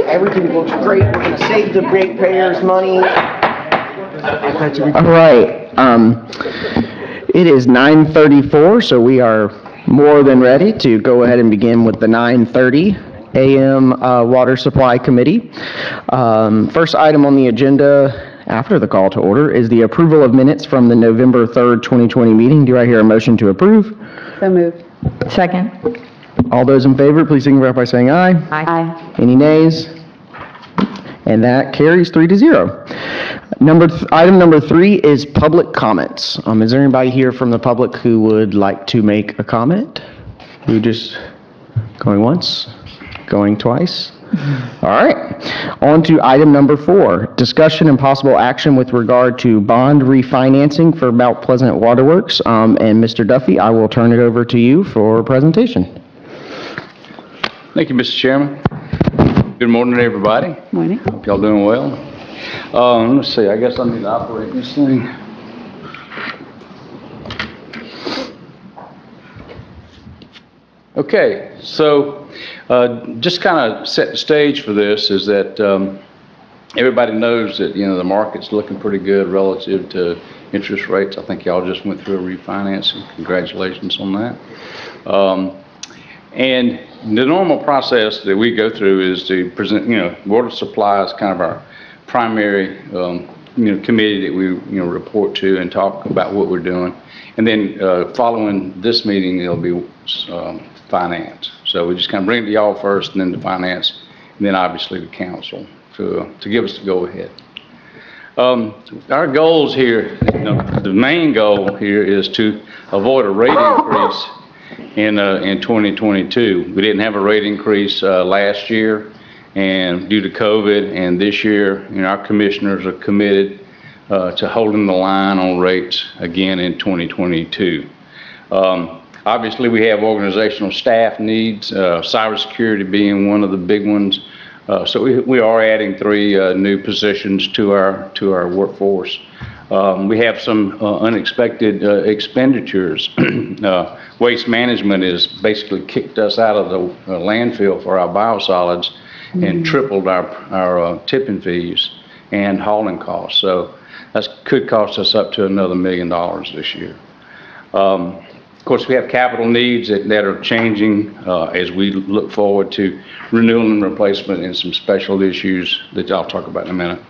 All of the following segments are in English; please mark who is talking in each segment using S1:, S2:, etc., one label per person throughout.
S1: Everything looks great. We're going to save the ratepayers money.
S2: All right. It is 9:34, so we are more than ready to go ahead and begin with the 9:30 a.m. Water Supply Committee. First item on the agenda after the call to order is the approval of minutes from the November 3rd, 2020 meeting. Do I hear a motion to approve?
S3: So moved.
S4: Second.
S2: All those in favor, please signify by saying aye.
S4: Aye.
S2: Any nays? And that carries 3-0. Item number 3 is public comments. Is there anybody here from the public who would like to make a comment? You just going once, going twice? All right. On to item number 4, discussion and possible action with regard to bond refinancing for Mount Pleasant Waterworks. And Mr. Duffy, I will turn it over to you for presentation.
S5: Thank you, Mr. Chairman. Good morning, everybody.
S3: Morning.
S5: Hope y'all doing well. Let's see, I guess I need to operate this thing. Okay, so just kind of set the stage for this is that everybody knows that, the market's looking pretty good relative to interest rates. I think y'all just went through a refinancing. Congratulations on that. And the normal process that we go through is to present, water supply is kind of our primary, committee that we, report to and talk about what we're doing. And then following this meeting, it'll be finance. So we just kind of bring it to y'all first and then to finance, and then obviously the council to give us the go ahead. Our goals here, the main goal here is to avoid a rate increase in 2022. We didn't have a rate increase last year, and due to COVID, and this year, our commissioners are committed to holding the line on rates again in 2022. Obviously, we have organizational staff needs, cybersecurity being one of the big ones. So we are adding 3 new positions to our workforce. We have some unexpected expenditures. Waste management has basically kicked us out of the landfill for our biosolids and tripled our tipping fees and hauling costs. So that could cost us up to another $1 million this year. Of course, we have capital needs that are changing as we look forward to renewal and replacement and some special issues that I'll talk about in a minute.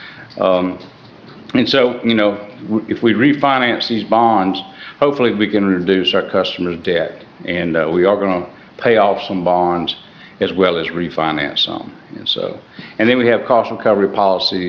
S5: And so, if we refinance these bonds, hopefully we can reduce our customers' debt. And we are going to pay off some bonds as well as refinance some. And then we have cost recovery policy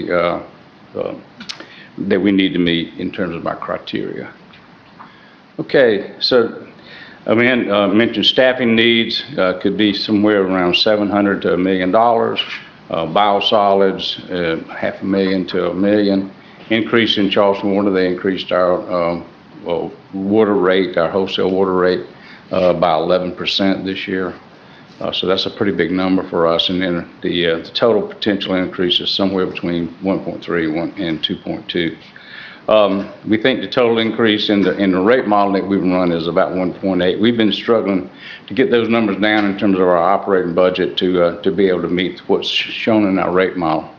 S5: that we need to meet in terms of our criteria. Okay, so I mentioned staffing needs could be somewhere around $700,000 to $1 million. Biosolids, $500,000 to $1 million. Increase in Charleston Water, they increased our water rate, our wholesale water rate, by 11% this year. So that's a pretty big number for us. And then the total potential increase is somewhere between 1.3 and 2.2. We think the total increase in the rate model that we've run is about 1.8. We've been struggling to get those numbers down in terms of our operating budget to be able to meet what's shown in our rate model.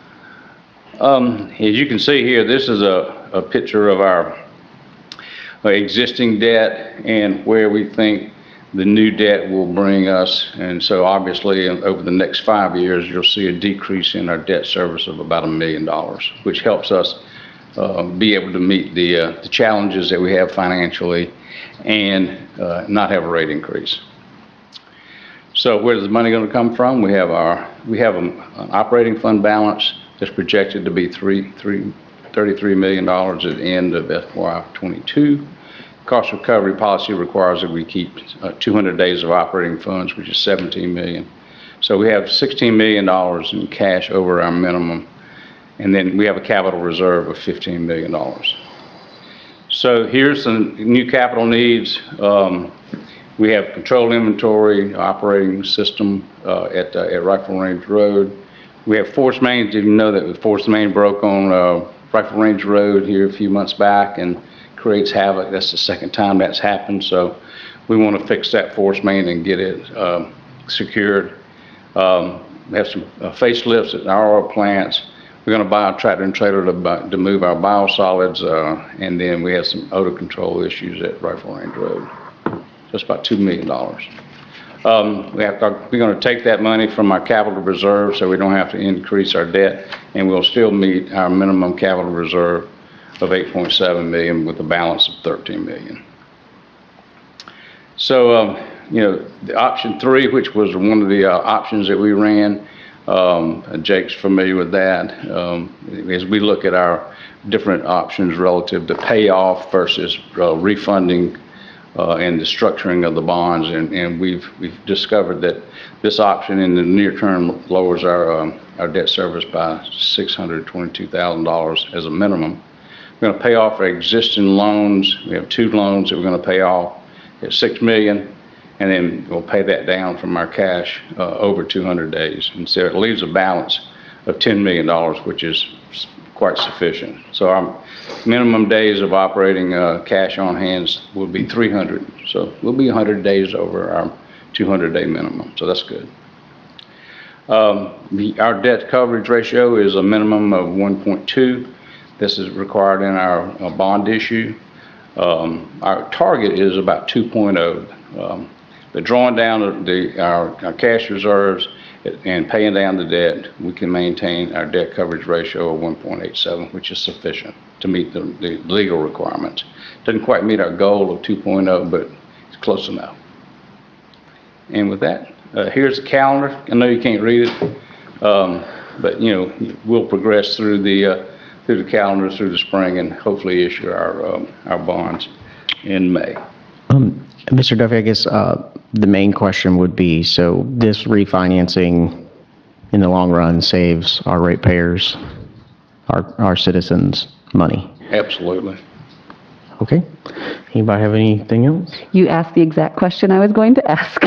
S5: As you can see here, this is a picture of our existing debt and where we think the new debt will bring us. And so obviously over the next 5 years, you'll see a decrease in our debt service of about $1 million, which helps us be able to meet the challenges that we have financially and not have a rate increase. So where's the money going to come from? We have an operating fund balance that's projected to be $33 million at the end of FY22. Cost recovery policy requires that we keep 200 days of operating funds, which is $17 million. So we have $16 million in cash over our minimum. And then we have a capital reserve of $15 million. So here's some new capital needs. We have control inventory operating system at Rifle Range Road. We have force mains. Did you know that the force main broke on Rifle Range Road here a few months back and creates havoc? That's the second time that's happened. So we want to fix that force main and get it secured. have some facelifts at our plants. We're going to buy a tractor and trailer to move our biosolids, and then we have some odor control issues at Rifle Range Road. Just about $2 million. We're going to take that money from our capital reserve so we don't have to increase our debt, and we'll still meet our minimum capital reserve of $8.7 million with a balance of $13 million. So, the option 3, which was one of the options that we ran, Jake's familiar with that. As we look at our different options relative to payoff versus refunding and the structuring of the bonds, and we've discovered that this option in the near term lowers our debt service by $622,000 as a minimum. We're going to pay off our existing loans. We have 2 loans that we're going to pay off at $6 million, and then we'll pay that down from our cash over 200 days. And so it leaves a balance of $10 million, which is quite sufficient. So our minimum days of operating cash on hands will be 300. So we'll be 100 days over our 200-day minimum. So that's good. Our debt coverage ratio is a minimum of 1.2. This is required in our bond issue. Our target is about 2.0. But drawing down our cash reserves and paying down the debt, we can maintain our debt coverage ratio of 1.87, which is sufficient to meet the legal requirements. Doesn't quite meet our goal of 2.0, but it's close enough. And with that, here's the calendar. I know you can't read it, but we'll progress through the calendar through the spring and hopefully issue our bonds in May.
S2: Mr. Duffy, I guess the main question would be, so this refinancing in the long run saves our ratepayers, our citizens, money?
S5: Absolutely.
S2: Okay. Anybody have anything else?
S3: You asked the exact question I was going to ask.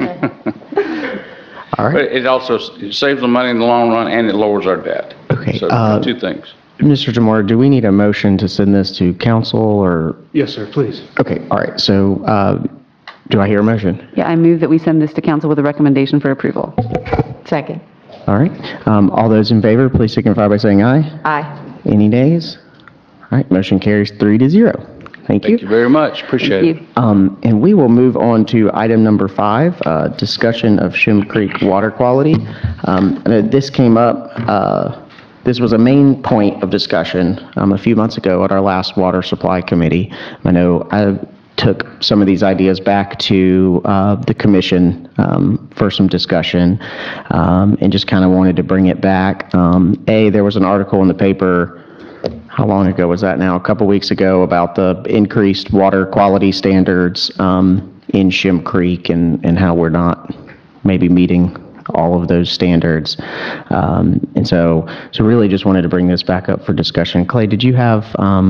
S2: All right.
S5: But it saves the money in the long run and it lowers our debt.
S2: Okay,
S5: So 2 things.
S2: Mr. Jamora, do we need a motion to send this to council or?
S4: Yes, sir, please.
S2: Okay, all right. So do I hear a motion?
S3: Yeah, I move that we send this to council with a recommendation for approval.
S6: Second.
S2: All right. All those in favor, please signify by saying aye.
S6: Aye.
S2: Any nays? All right, motion carries 3-0. Thank you.
S5: Thank you very much. Appreciate it.
S3: Thank you.
S2: And we will move on to item number 5, discussion of Shem Creek water quality. This came up, this was a main point of discussion a few months ago at our last water supply committee. I know I took some of these ideas back to the commission for some discussion and just kind of wanted to bring it back. There was an article in the paper, how long ago was that now? A couple weeks ago, about the increased water quality standards in Shem Creek and how we're not maybe meeting all of those standards. And so really just wanted to bring this back up for discussion. Clay, did you have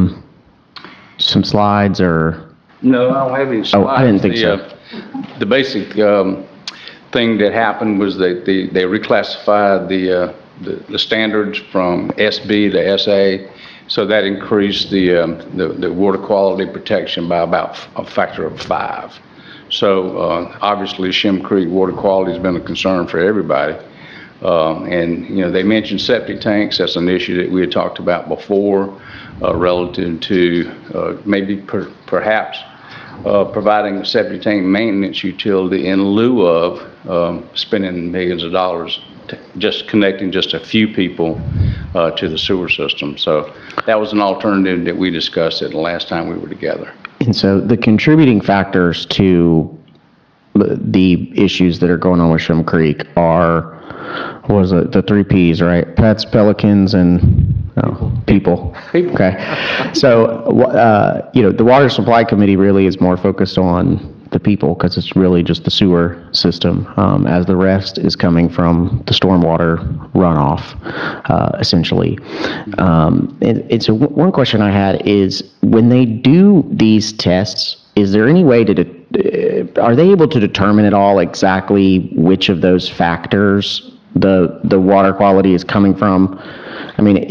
S2: some slides or?
S5: No, I don't have any slides.
S2: Oh, I didn't think so.
S5: The basic thing that happened was that they reclassified the standards from SB to SA, so that increased the water quality protection by about a factor of 5. So obviously Shem Creek water quality has been a concern for everybody. And they mentioned septic tanks. That's an issue that we had talked about before relative to maybe perhaps providing a septic tank maintenance utility in lieu of spending millions of dollars just connecting just a few people to the sewer system. So that was an alternative that we discussed at the last time we were together.
S2: And so the contributing factors to the issues that are going on with Shem Creek are, what was it, the 3 Ps, right? Pets, pelicans, and people. Okay. So, the Water Supply Committee really is more focused on the people because it's really just the sewer system, as the rest is coming from the stormwater runoff, essentially. And so one question I had is, when they do these tests, is there any way are they able to determine at all exactly which of those factors the water quality is coming from? I mean,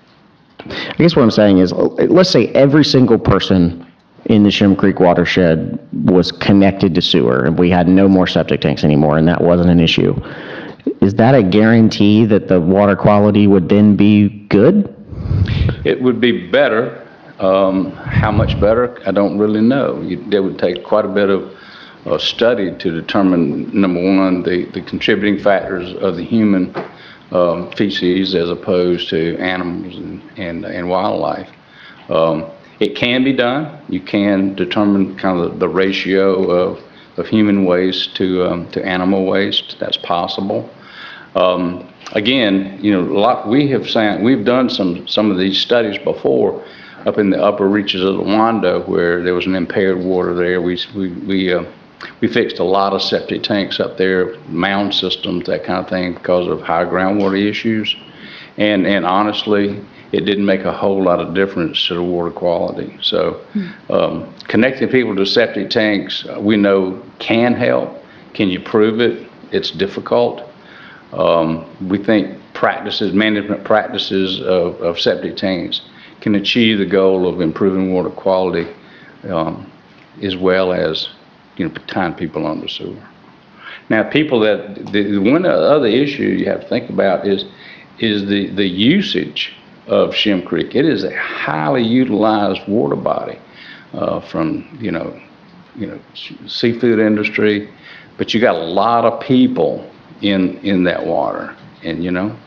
S2: I guess what I'm saying is, let's say every single person in the Shem Creek watershed was connected to sewer and we had no more septic tanks anymore and that wasn't an issue. is that a guarantee that the water quality would then be good?
S5: It would be better. How much better? I don't really know. There would take quite a bit of study to determine, number one, the contributing factors of the human feces as opposed to animals and wildlife. It can be done. You can determine kind of the ratio of human waste to animal waste. That's possible. Again, we've done some of these studies before up in the upper reaches of the Wando where there was an impaired water there. We fixed a lot of septic tanks up there, mound systems, that kind of thing, because of high groundwater issues. And honestly, it didn't make a whole lot of difference to the water quality. So connecting people to septic tanks, we know can help. Can you prove it? It's difficult. We think management practices of septic tanks can achieve the goal of improving water quality as well as tying people on the sewer. Now, one other issue you have to think about is the usage of Shem Creek. It is a highly utilized water body from seafood industry, but you got a lot of people in that water, and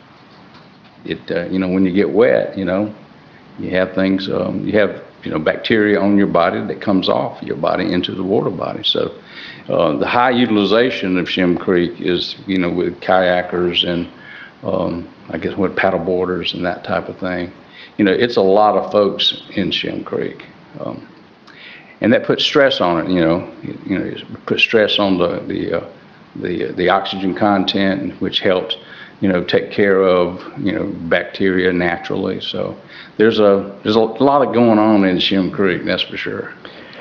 S5: when you get wet, you have things, you have bacteria on your body that comes off your body into the water body. So the high utilization of Shem Creek is with kayakers and I guess with paddle boarders and that type of thing. It's a lot of folks in Shem Creek, and that puts stress on it. It puts stress on the oxygen content, which helps take care of bacteria naturally. So there's a lot of going on in Shem Creek, that's for sure.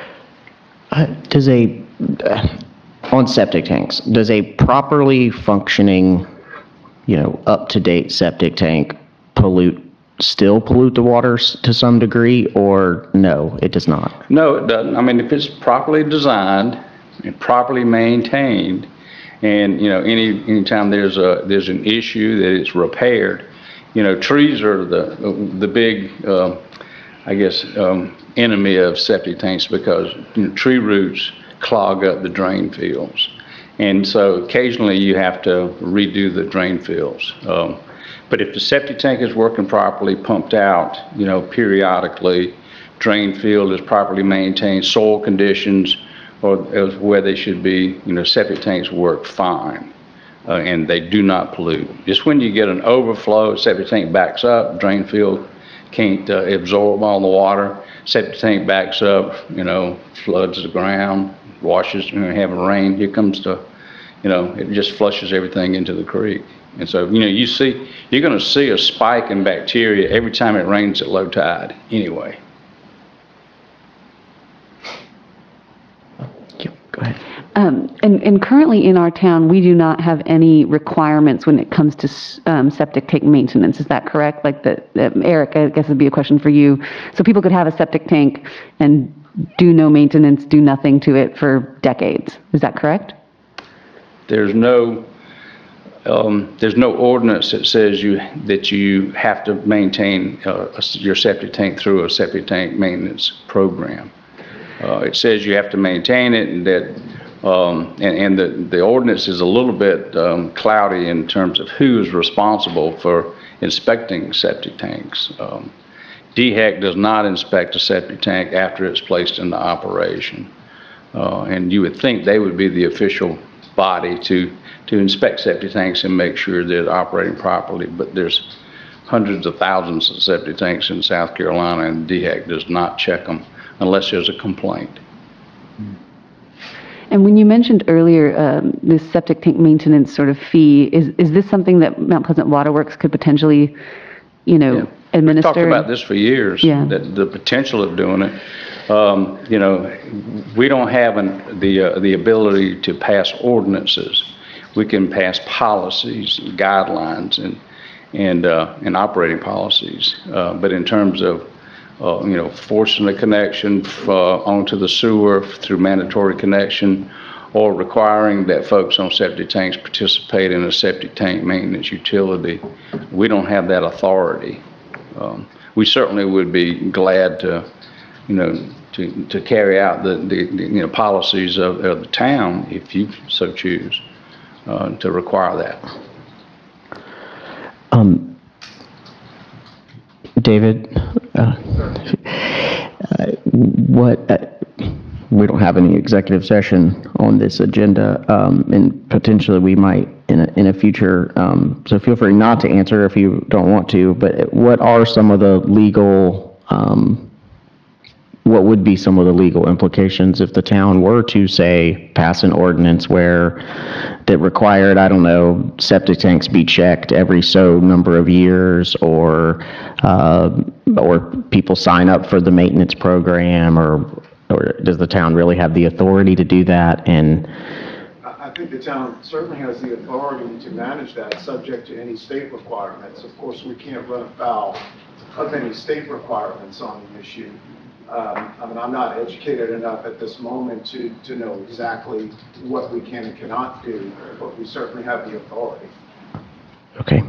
S2: On septic tanks, does a properly functioning, up-to-date septic tank still pollute the waters to some degree, or no, it does not?
S5: No, it doesn't. I mean, if it's properly designed and properly maintained, and anytime there's an issue that it's repaired, trees are the big enemy of septic tanks because tree roots clog up the drain fields, and so occasionally you have to redo the drain fields. But if the septic tank is working properly, pumped out, periodically, drain field is properly maintained, soil conditions or where they should be, septic tanks work fine, and they do not pollute. Just when you get an overflow, septic tank backs up, drain field can't absorb all the water, septic tank backs up, floods the ground, washes, have a rain, here comes it just flushes everything into the creek. And so, you're going to see a spike in bacteria every time it rains at low tide anyway.
S2: Go ahead.
S3: And currently in our town, we do not have any requirements when it comes to septic tank maintenance. Is that correct? Like Eric, I guess it'd be a question for you. So people could have a septic tank and do no maintenance, do nothing to it for decades. Is that correct?
S5: There's no ordinance that says that you have to maintain your septic tank through a septic tank maintenance program. It says you have to maintain it, and that the ordinance is a little bit cloudy in terms of who is responsible for inspecting septic tanks. DHEC does not inspect a septic tank after it's placed into operation, and you would think they would be the official body to inspect septic tanks and make sure they're operating properly, but there's hundreds of thousands of septic tanks in South Carolina, and DHEC does not check them unless there's a complaint.
S3: And when you mentioned earlier this septic tank maintenance sort of fee, is this something that Mount Pleasant Water Works could potentially, administer?
S5: We've talked about this for years,
S3: Yeah.
S5: the potential of doing it. We don't have the ability to pass ordinances. We can pass policies, guidelines, and operating policies. But in terms of forcing the connection onto the sewer through mandatory connection, or requiring that folks on septic tanks participate in a septic tank maintenance utility. We don't have that authority. We certainly would be glad to, to carry out the policies of the town if you so choose to require that.
S2: David, we don't have any executive session on this agenda, and potentially we might in a future, so feel free not to answer if you don't want to, but what are some of the legal, what would be some of the legal implications if the town were to, say, pass an ordinance that required, I don't know, septic tanks be checked every so number of years, or people sign up for the maintenance program, or does the town really have the authority to do that? And
S4: I think the town certainly has the authority to manage that, subject to any state requirements. Of course, we can't run afoul of any state requirements on the issue. I'm not educated enough at this moment to know exactly what we can and cannot do, but we certainly have the authority.
S2: Okay.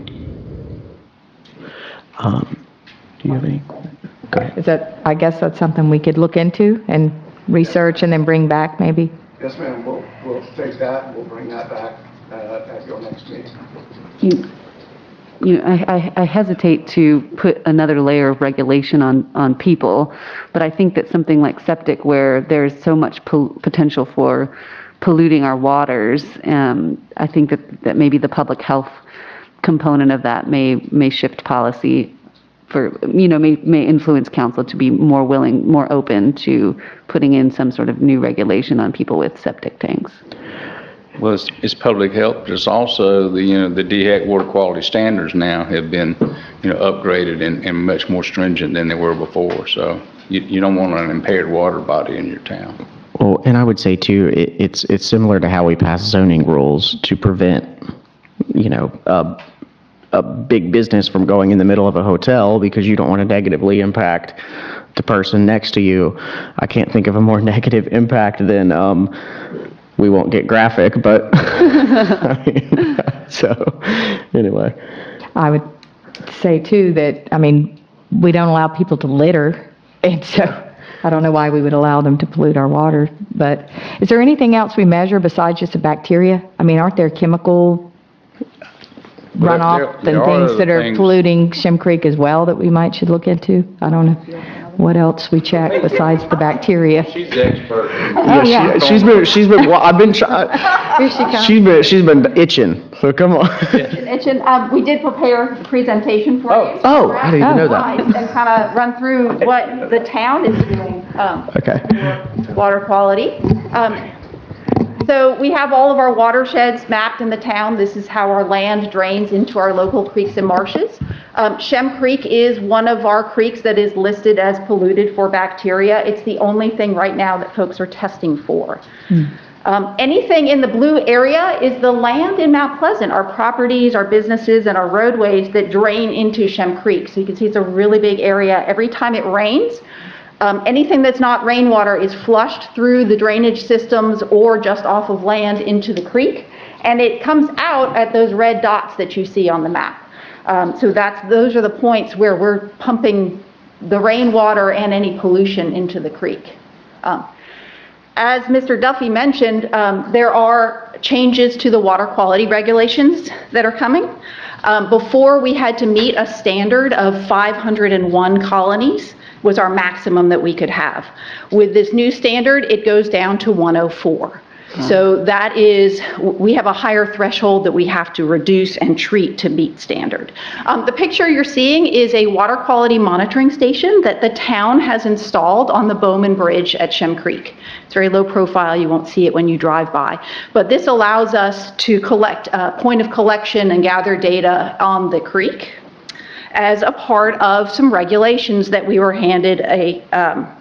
S2: Do you have any? Go ahead.
S6: I guess that's something we could look into and research and then bring back maybe?
S4: Yes, ma'am. We'll take that and we'll bring that back at your next meeting.
S3: I hesitate to put another layer of regulation on people, but I think that something like septic, where there's so much potential for polluting our waters, I think that maybe the public health component of that may shift policy for, may influence council to be more willing, more open to putting in some sort of new regulation on people with septic tanks.
S5: Well, it's public health, but it's also the DHEC water quality standards now have been, upgraded and much more stringent than they were before. So you don't want an impaired water body in your town.
S2: Well, and I would say too, it's similar to how we pass zoning rules to prevent, a big business from going in the middle of a hotel because you don't want to negatively impact the person next to you. I can't think of a more negative impact than, we won't get graphic, but so anyway.
S6: I would say too that, we don't allow people to litter, and so I don't know why we would allow them to pollute our water. But is there anything else we measure besides just the bacteria? Aren't there chemical runoff
S5: there
S6: and
S5: are
S6: things that are
S5: things
S6: polluting Shem Creek as well that we should look into? I don't know what else we check besides the bacteria.
S5: She's the expert.
S6: Oh, yeah.
S2: She's been, well, I've been
S6: Here she comes.
S2: she's been itching, so come on.
S7: We did prepare a presentation for you.
S2: Oh, I didn't even know that.
S7: And kind of run through what the town is doing
S2: Okay.
S7: for water quality. So we have all of our watersheds mapped in the town. This is how our land drains into our local creeks and marshes. Shem Creek is one of our creeks that is listed as polluted for bacteria. It's the only thing right now that folks are testing for. Anything in the blue area is the land in Mount Pleasant, our properties, our businesses, and our roadways that drain into Shem Creek. So you can see it's a really big area. Every time it rains, anything that's not rainwater is flushed through the drainage systems or just off of land into the creek, and it comes out at those red dots that you see on the map. So those are the points where we're pumping the rainwater and any pollution into the creek. As Mr. Duffy mentioned, there are changes to the water quality regulations that are coming. Before, we had to meet a standard of 501 colonies was our maximum that we could have. With this new standard, it goes down to 104. So that is, we have a higher threshold that we have to reduce and treat to meet standard. The picture you're seeing is a water quality monitoring station that the town has installed on the Bowman Bridge at Shem Creek. It's very low profile, you won't see it when you drive by. But this allows us to collect, point of collection and gather data on the creek as a part of some regulations that we were handed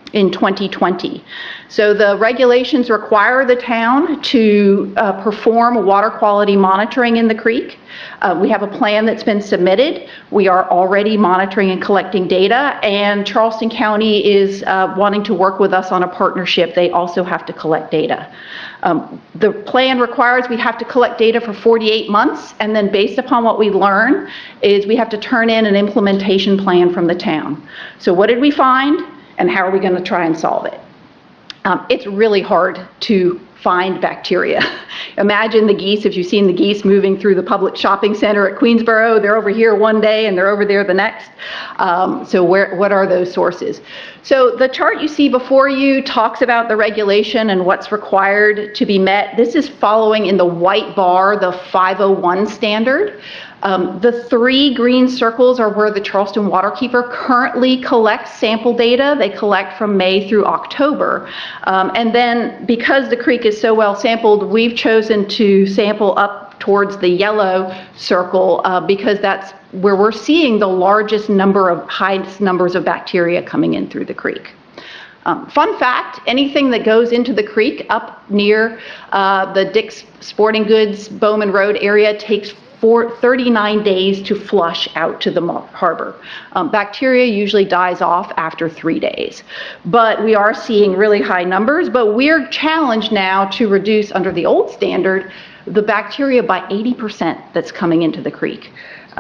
S7: in 2020. So the regulations require the town to perform water quality monitoring in the creek. We have a plan that's been submitted. We are already monitoring and collecting data, and Charleston County is wanting to work with us on a partnership. They also have to collect data. The plan requires we have to collect data for 48 months, and then based upon what we learn is we have to turn in an implementation plan from the town. So what did we find, and how are we going to try and solve it? It's really hard to find bacteria. Imagine the geese, if you've seen the geese moving through the public shopping center at Queensboro, they're over here one day and they're over there the next. So what are those sources? So the chart you see before you talks about the regulation and what's required to be met. This is following in the white bar, the 501 standard. The 3 green circles are where the Charleston Waterkeeper currently collects sample data. They collect from May through October. And then because the creek is so well sampled, we've chosen to sample up towards the yellow circle because that's where we're seeing the largest highest numbers of bacteria coming in through the creek. Fun fact, anything that goes into the creek up near the Dick's Sporting Goods Bowman Road area takes 39 days to flush out to the harbor. Bacteria usually dies off after 3 days. But we are seeing really high numbers, but we're challenged now to reduce, under the old standard, the bacteria by 80% that's coming into the creek.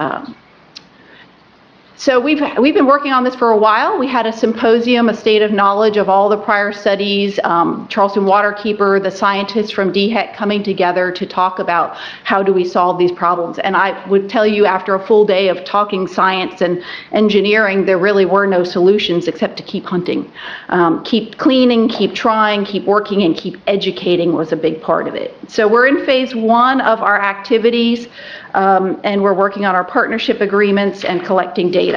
S7: So we've been working on this for a while. We had a symposium, a state of knowledge of all the prior studies, Charleston Waterkeeper, the scientists from DHEC coming together to talk about how do we solve these problems. And I would tell you, after a full day of talking science and engineering, there really were no solutions except to keep hunting. Keep cleaning, keep trying, keep working, and keep educating was a big part of it. So we're in phase 1 of our activities. And we're working on our partnership agreements and collecting data.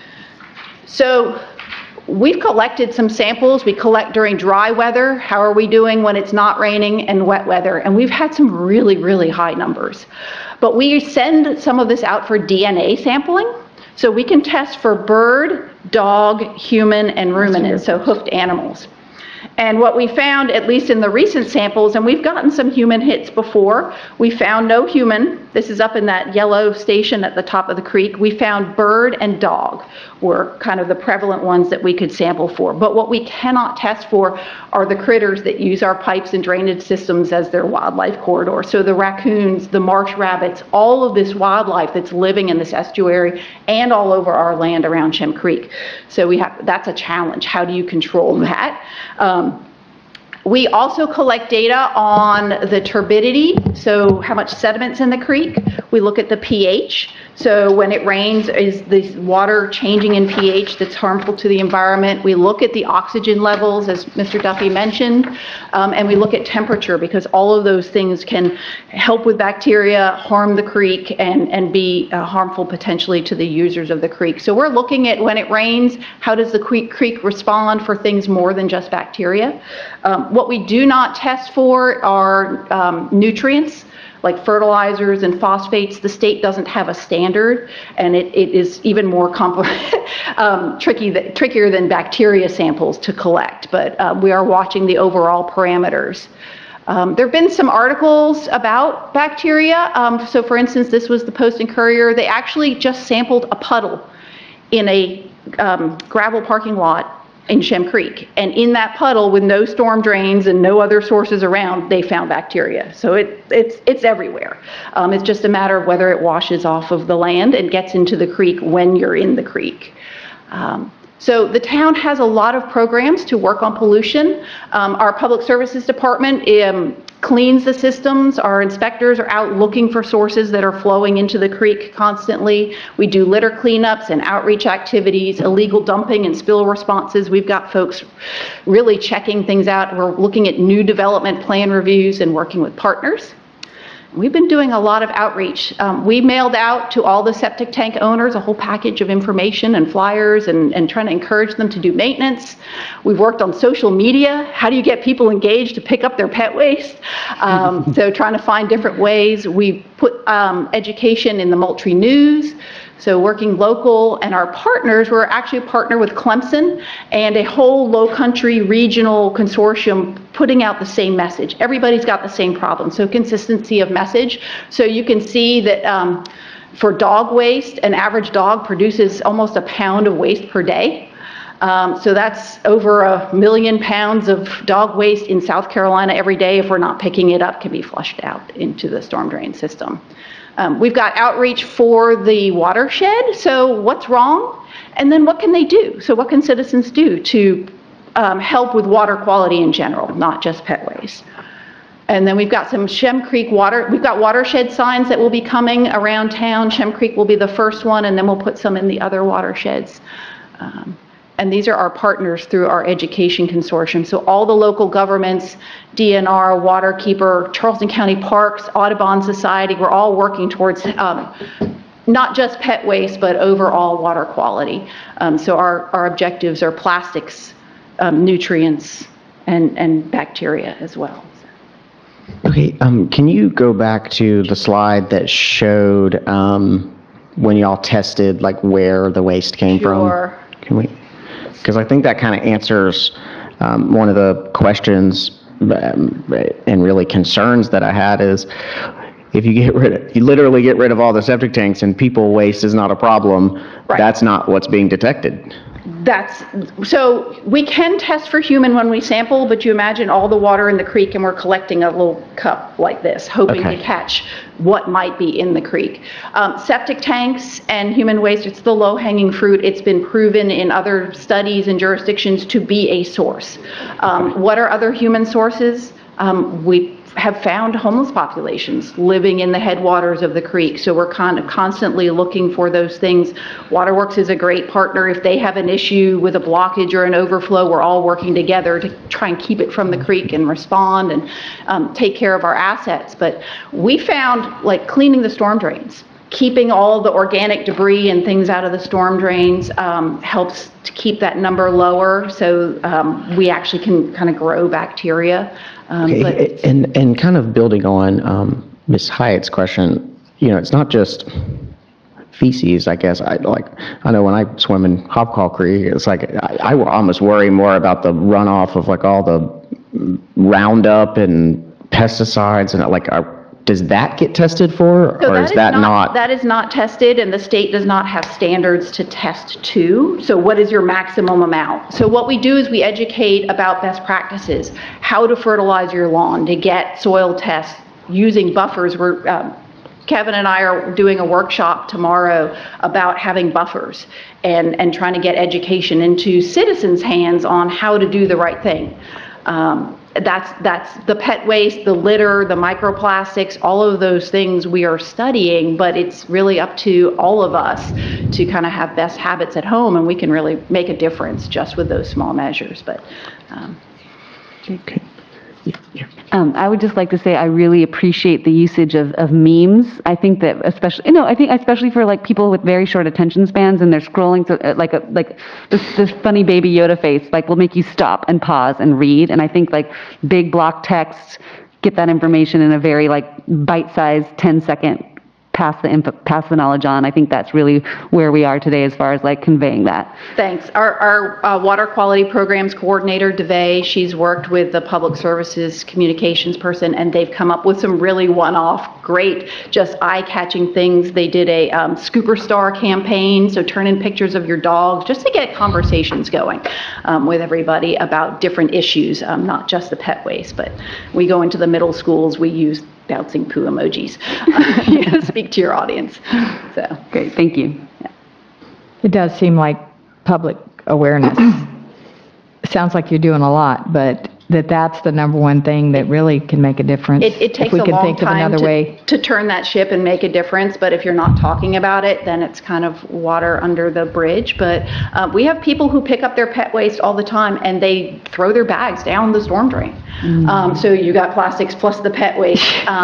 S7: So we've collected some samples. We collect during dry weather. How are we doing when it's not raining, and wet weather? And we've had some really, really high numbers. But we send some of this out for DNA sampling. So we can test for bird, dog, human, and ruminant, so hoofed animals. And what we found, at least in the recent samples, and we've gotten some human hits before, we found no human. This is up in that yellow station at the top of the creek. We found bird and dog were kind of the prevalent ones that we could sample for. But what we cannot test for are the critters that use our pipes and drainage systems as their wildlife corridor. So the raccoons, the marsh rabbits, all of this wildlife that's living in this estuary and all over our land around Shem Creek. So that's a challenge. How do you control that? We also collect data on the turbidity, so how much sediment's in the creek. We look at the pH. So when it rains, is the water changing in pH that's harmful to the environment? We look at the oxygen levels, as Mr. Duffy mentioned, and we look at temperature, because all of those things can help with bacteria, harm the creek, and be harmful potentially to the users of the creek. So we're looking at, when it rains, how does the creek respond for things more than just bacteria? What we do not test for are nutrients, like fertilizers and phosphates. The state doesn't have a standard, and it is even more trickier than bacteria samples to collect, but we are watching the overall parameters. There have been some articles about bacteria. So for instance, this was the Post and Courier. They actually just sampled a puddle in a gravel parking lot in Shem Creek. And in that puddle, with no storm drains and no other sources around, they found bacteria. So it's everywhere. It's just a matter of whether it washes off of the land and gets into the creek when you're in the creek. So the town has a lot of programs to work on pollution. Our Public Services Department cleans the systems. Our inspectors are out looking for sources that are flowing into the creek constantly. We do litter cleanups and outreach activities, illegal dumping and spill responses. We've got folks really checking things out. We're looking at new development plan reviews and working with partners. We've been doing a lot of outreach. We mailed out to all the septic tank owners a whole package of information and flyers and trying to encourage them to do maintenance. We've worked on social media. How do you get people engaged to pick up their pet waste? So trying to find different ways. We put education in the Moultrie News. So working local and our partners, we're actually a partner with Clemson and a whole low country regional consortium putting out the same message. Everybody's got the same problem, so consistency of message. So you can see that for dog waste, an average dog produces almost a pound of waste per day. So that's over 1 million pounds of dog waste in South Carolina every day, if we're not picking it up, can be flushed out into the storm drain system. We've got outreach for the watershed, so what's wrong? And then what can they do? So what can citizens do to help with water quality in general, not just pet waste? And then we've got some Shem Creek we've got watershed signs that will be coming around town. Shem Creek will be the first one, and then we'll put some in the other watersheds. And these are our partners through our education consortium. So all the local governments, DNR, Waterkeeper, Charleston County Parks, Audubon Society, we're all working towards not just pet waste, but overall water quality. So our objectives are plastics, nutrients, and bacteria as well.
S2: Okay, can you go back to the slide that showed when y'all tested like where the waste came
S7: Sure.
S2: from? Can we? Because I think that kind of answers one of the questions and really concerns that I had is if you literally get rid of all the septic tanks and people waste is not a problem,
S7: Right.
S2: That's not what's being detected.
S7: So we can test for human when we sample, but you imagine all the water in the creek and we're collecting a little cup like this, hoping
S2: Okay.
S7: to catch what might be in the creek. Septic tanks and human waste, it's the low-hanging fruit. It's been proven in other studies and jurisdictions to be a source. What are other human sources? We have found homeless populations living in the headwaters of the creek. So we're kind of constantly looking for those things. Waterworks is a great partner. If they have an issue with a blockage or an overflow, we're all working together to try and keep it from the creek and respond and take care of our assets. But we found like cleaning the storm drains, keeping all the organic debris and things out of the storm drains helps to keep that number lower. So we actually can kind of grow bacteria.
S2: Okay, and kind of building on Ms. Hyatt's question, you know, it's not just feces, I guess. I know when I swim in Hopcall Creek, it's like I almost worry more about the runoff of like all the Roundup and pesticides and like does that get tested for,
S7: So
S2: or is that not?
S7: That is not tested, and the state does not have standards to test to. So what is your maximum amount? So what we do is we educate about best practices, how to fertilize your lawn, to get soil tests using buffers. Kevin and I are doing a workshop tomorrow about having buffers and trying to get education into citizens' hands on how to do the right thing. That's the pet waste, the litter, the microplastics, all of those things we are studying, but it's really up to all of us to kind of have best habits at home, and we can really make a difference just with those small measures. But
S2: Okay. Yeah.
S3: I would just like to say I really appreciate the usage of memes. I think that especially for like people with very short attention spans and they're scrolling through like this funny baby Yoda face like will make you stop and pause and read. And I think like big block text, get that information in a very like bite-sized 10-second pass the knowledge on. I think that's really where we are today as far as like conveying that.
S7: thanks. Our water quality programs coordinator, DeVay, she's worked with the public services communications person, and they've come up with some really one-off, great, just eye-catching things. They did a Scooper Star campaign, so turn in pictures of your dogs just to get conversations going with everybody about different issues, not just the pet waste, but we go into the middle schools, we use bouncing poo emojis to speak to your audience. So
S3: Great, thank you.
S6: It does seem like public awareness. Sounds like you're doing a lot, but that's the number one thing that really can make a difference.
S7: it takes
S6: If we
S7: a
S6: can
S7: long
S6: think of
S7: time
S6: another way.
S7: to turn that ship and make a difference, but if you're not talking about it, then it's kind of water under the bridge. But we have people who pick up their pet waste all the time and they throw their bags down the storm drain. So you got plastics plus the pet waste.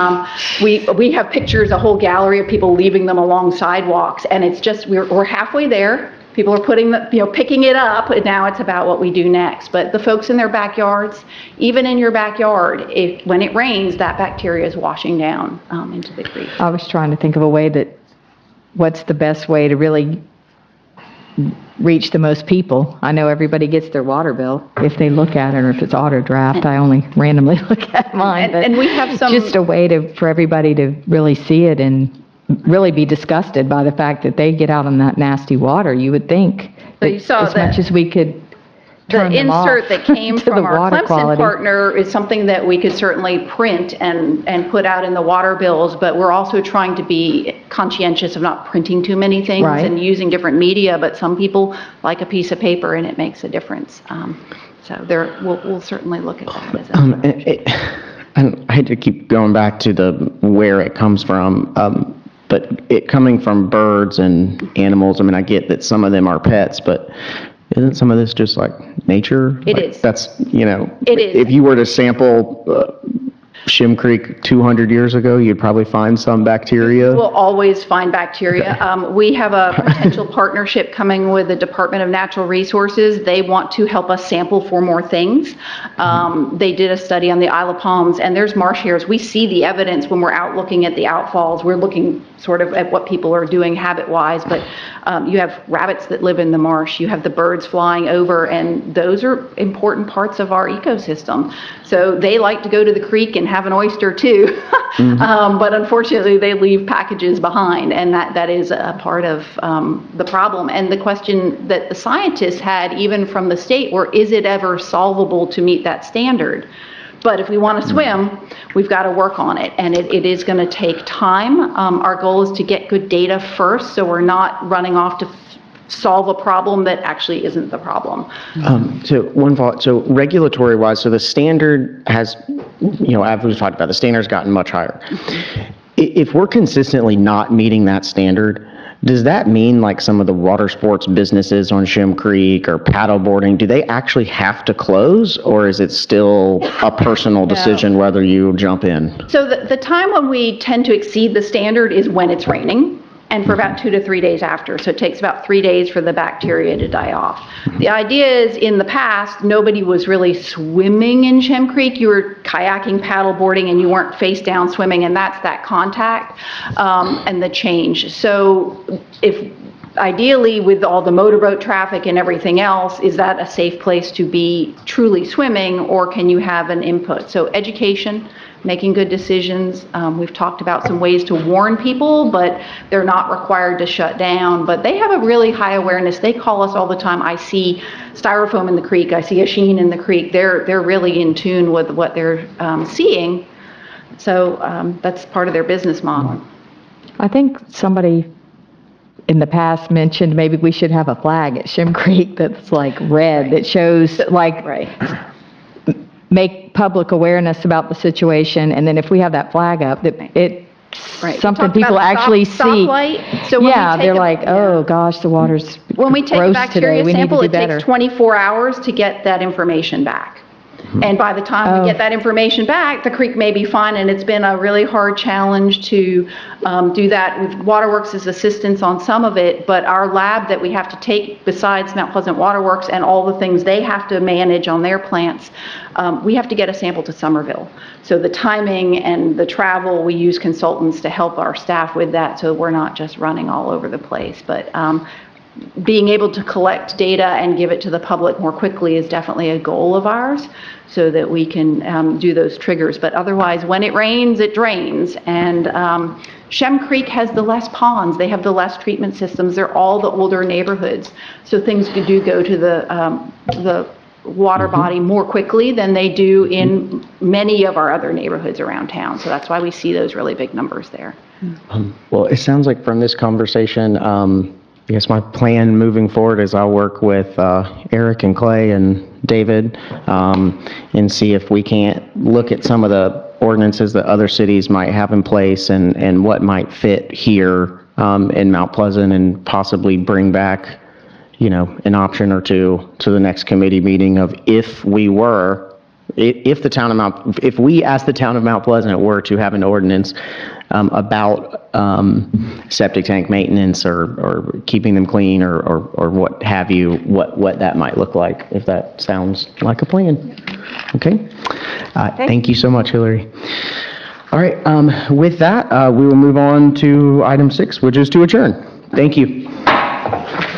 S7: We have pictures, a whole gallery of people leaving them along sidewalks, and it's just, we're halfway there. People are picking it up, and now it's about what we do next. But the folks in their backyards, even in your backyard, when it rains, that bacteria is washing down into the creek.
S6: I was trying to think of a way that what's the best way to really reach the most people. I know everybody gets their water bill if they look at it, or if it's auto draft. I only randomly look at mine. But
S7: And we have some.
S6: just a way for everybody to really see it and really be disgusted by the fact that they get out on that nasty water. You would think
S7: So you
S6: that
S7: saw
S6: as much
S7: that-
S6: as we could
S7: The
S6: turn them off
S7: insert that came
S6: to the
S7: from our
S6: water
S7: Clemson
S6: quality.
S7: partner is something that we could certainly print and put out in the water bills, but we're also trying to be conscientious of not printing too many things
S6: Right.
S7: and using different media, but some people like a piece of paper and it makes a difference. So we'll certainly look at that as a.
S2: And I hate to keep going back to where it comes from, but it coming from birds and animals, I mean, I get that some of them are pets, but isn't some of this just like nature?
S7: It
S2: Like,
S7: is.
S2: That's,
S7: It is.
S2: if you were to sample Shim Creek 200 years ago, you'd probably find some bacteria.
S7: We'll always find bacteria. We have a potential partnership coming with the Department of Natural Resources. They want to help us sample for more things. They did a study on the Isle of Palms, and there's marsh hares. We see the evidence when we're out looking at the outfalls. We're looking sort of at what people are doing habit-wise, but you have rabbits that live in the marsh. You have the birds flying over, and those are important parts of our ecosystem. So they like to go to the creek and have an oyster too. But unfortunately, they leave packages behind, and that is a part of the problem. And the question that the scientists had, even from the state, were, is it ever solvable to meet that standard? But if we want to swim, we've got to work on it, and it is going to take time. Our goal is to get good data first, so we're not running off to solve a problem that actually isn't the problem.
S2: So one thought, so regulatory wise, so the standard has, as we've talked about, the standard's gotten much higher. If we're consistently not meeting that standard, does that mean like some of the water sports businesses on Shim Creek or paddleboarding, do they actually have to close, or is it still a personal decision whether you jump in?
S7: So the time when we tend to exceed the standard is when it's raining, and for about 2 to 3 days after. So it takes about 3 days for the bacteria to die off. The idea is, in the past, nobody was really swimming in Shim Creek. You were kayaking, paddleboarding, and you weren't face down swimming, and that's that contact and the change. So if ideally, with all the motorboat traffic and everything else, is that a safe place to be truly swimming, or can you have an input? So education, making good decisions. We've talked about some ways to warn people, but they're not required to shut down. But they have a really high awareness. They call us all the time. I see styrofoam in the creek. I see a sheen in the creek. They're really in tune with what they're seeing. So that's part of their business model.
S6: I think somebody in the past mentioned maybe we should have a flag at Shim Creek that's like red, that shows like, make public awareness about the situation, and then if we have that flag up, that it's something
S7: Talked about
S6: people
S7: the
S6: actually
S7: stop
S6: see.
S7: light. So when we
S6: Yeah,
S7: take
S6: they're
S7: a-
S6: like, oh gosh, the water's
S7: When we take a
S6: gross today,
S7: bacteria
S6: we need to
S7: sample,
S6: do
S7: it
S6: better.
S7: takes 24 hours to get that information back. And by the time we get that information back, the creek may be fine, and it's been a really hard challenge to do that with Waterworks' assistance on some of it, but our lab that we have to take, besides Mount Pleasant Waterworks and all the things they have to manage on their plants, we have to get a sample to Somerville. So the timing and the travel, we use consultants to help our staff with that, so we're not just running all over the place. But being able to collect data and give it to the public more quickly is definitely a goal of ours, so that we can do those triggers. But otherwise, when it rains, it drains. And Shem Creek has the less ponds. They have the less treatment systems. They're all the older neighborhoods. So things do go to the water body more quickly than they do in many of our other neighborhoods around town. So that's why we see those really big numbers there.
S2: Well, it sounds like from this conversation, I guess my plan moving forward is I'll work with Eric and Clay and David and see if we can't look at some of the ordinances that other cities might have in place and what might fit here in Mount Pleasant, and possibly bring back, an option or two to the next committee meeting of if we asked the town of Mount Pleasant were to have an ordinance about septic tank maintenance or keeping them clean or what have you, what that might look like, if that sounds like a plan. Okay? Thank you so much, Hillary. All right, with that, we will move on to item 6, which is to adjourn. Thank you.